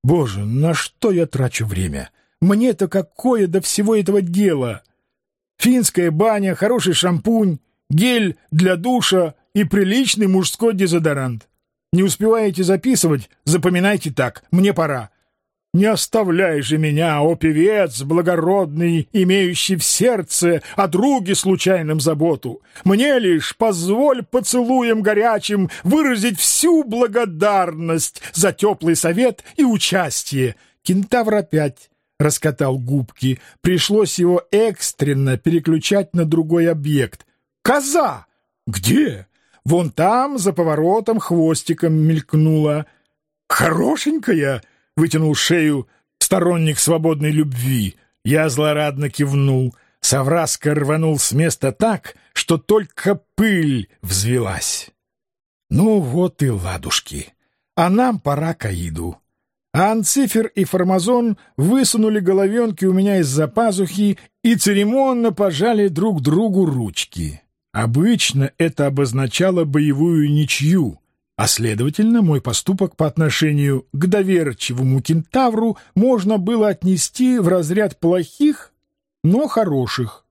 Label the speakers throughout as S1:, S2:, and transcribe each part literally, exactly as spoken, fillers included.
S1: Боже, на что я трачу время? Мне-то какое до всего этого дела? Финская баня, хороший шампунь, гель для душа и приличный мужской дезодорант. Не успеваете записывать? Запоминайте так. Мне пора. Не оставляй же меня, о певец благородный, имеющий в сердце о друге случайном заботу. Мне лишь позволь поцелуем горячим выразить всю благодарность за теплый совет и участие. Кентавр опять раскатал губки. Пришлось его экстренно переключать на другой объект. Коза! Где? Вон там, за поворотом, хвостиком мелькнула. Хорошенькая! Вытянул шею сторонник свободной любви. Я злорадно кивнул. Савраска рванул с места так, что только пыль взвелась. Ну вот и ладушки. А нам пора к Аиду. А Анцифер и Формазон высунули головенки у меня из-за пазухи и церемонно пожали друг другу ручки. Обычно это обозначало боевую ничью, а, следовательно, мой поступок по отношению к доверчивому кентавру можно было отнести в разряд плохих, но хороших.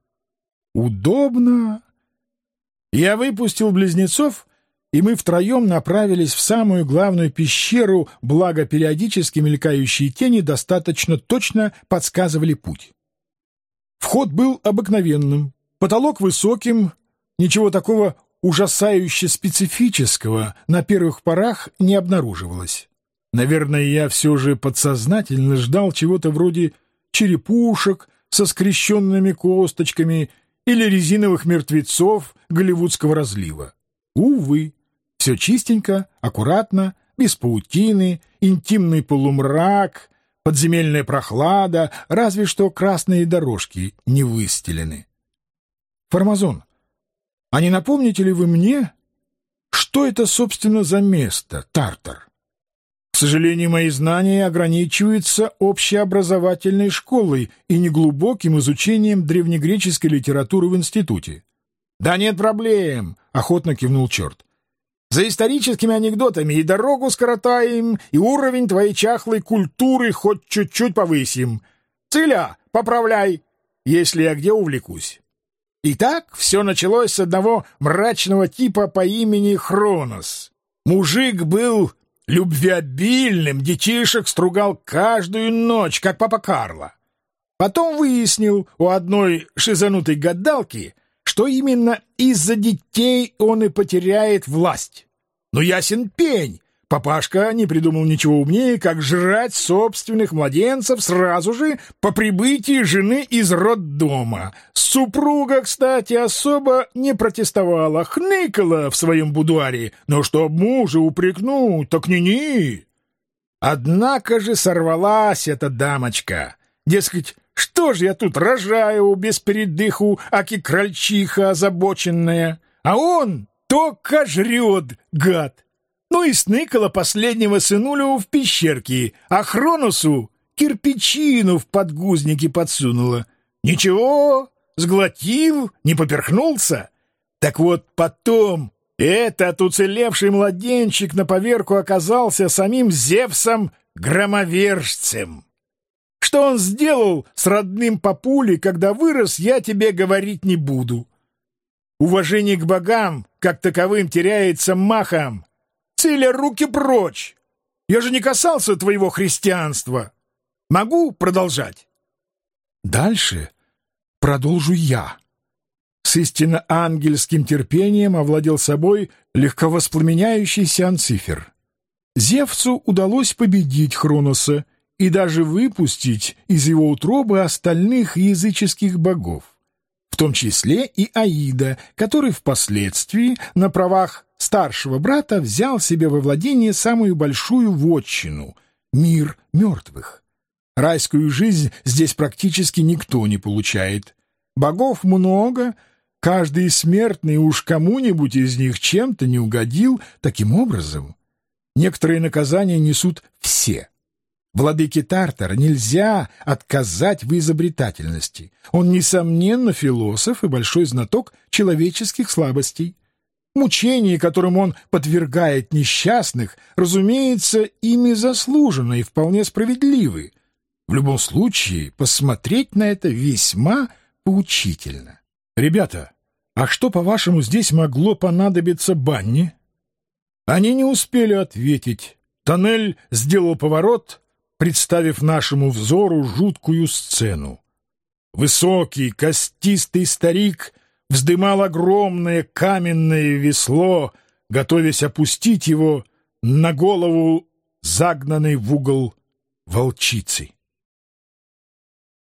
S1: Удобно. Я выпустил близнецов, и мы втроем направились в самую главную пещеру, благо периодически мелькающие тени достаточно точно подсказывали путь. Вход был обыкновенным, потолок высоким, ничего такого ужасающе специфического на первых порах не обнаруживалось. Наверное, я все же подсознательно ждал чего-то вроде черепушек со скрещенными косточками или резиновых мертвецов голливудского разлива. Увы, все чистенько, аккуратно, без паутины, интимный полумрак, подземельная прохлада, разве что красные дорожки не выстелены. Формазон, а не напомните ли вы мне, что это, собственно, за место, Тартар? К сожалению, мои знания ограничиваются общеобразовательной школой и неглубоким изучением древнегреческой литературы в институте. «Да нет проблем», — охотно кивнул черт. «За историческими анекдотами и дорогу скоротаем, и уровень твоей чахлой культуры хоть чуть-чуть повысим. Циля, поправляй, если я где увлекусь». Итак, все началось с одного мрачного типа по имени Хронос. Мужик был любвеобильным, детишек стругал каждую ночь, как папа Карло. Потом выяснил у одной шизанутой гадалки, что именно из-за детей он и потеряет власть. Но ясен пень, папашка не придумал ничего умнее, как жрать собственных младенцев сразу же по прибытии жены из роддома. Супруга, кстати, особо не протестовала, хныкала в своем будуаре, но чтоб мужа упрекнуть, так ни-ни. Однако же сорвалась эта дамочка. Дескать, что ж я тут рожаю без передыху, аки крольчиха озабоченная, а он только жрет, гад. Ну и сныкала последнего сынулю в пещерке, а Хроносу кирпичину в подгузники подсунула. Ничего, сглотил, не поперхнулся. Так вот потом этот уцелевший младенчик на поверку оказался самим Зевсом-громовержцем. Что он сделал с родным папулей, когда вырос, я тебе говорить не буду. Уважение к богам, как таковым, теряется махом. Циля, руки прочь! Я же не касался твоего христианства. Могу продолжать? Дальше продолжу я. С истинно ангельским терпением овладел собой легковоспламеняющийся Анцифер. Зевсу удалось победить Хроноса и даже выпустить из его утробы остальных языческих богов, в том числе и Аида, который впоследствии на правах старшего брата взял себе во владение самую большую вотчину — мир мертвых. Райскую жизнь здесь практически никто не получает. Богов много, каждый смертный уж кому-нибудь из них чем-то не угодил. Таким образом, некоторые наказания несут все. Владыке Тартара нельзя отказать в изобретательности. Он, несомненно, философ и большой знаток человеческих слабостей. Мучения, которым он подвергает несчастных, разумеется, ими заслужены и вполне справедливы. В любом случае, посмотреть на это весьма поучительно. Ребята, а что, по-вашему, здесь могло понадобиться Банни? Они не успели ответить. Тоннель сделал поворот, представив нашему взору жуткую сцену. Высокий, костистый старик вздымал огромное каменное весло, готовясь опустить его на голову загнанной в угол волчицы.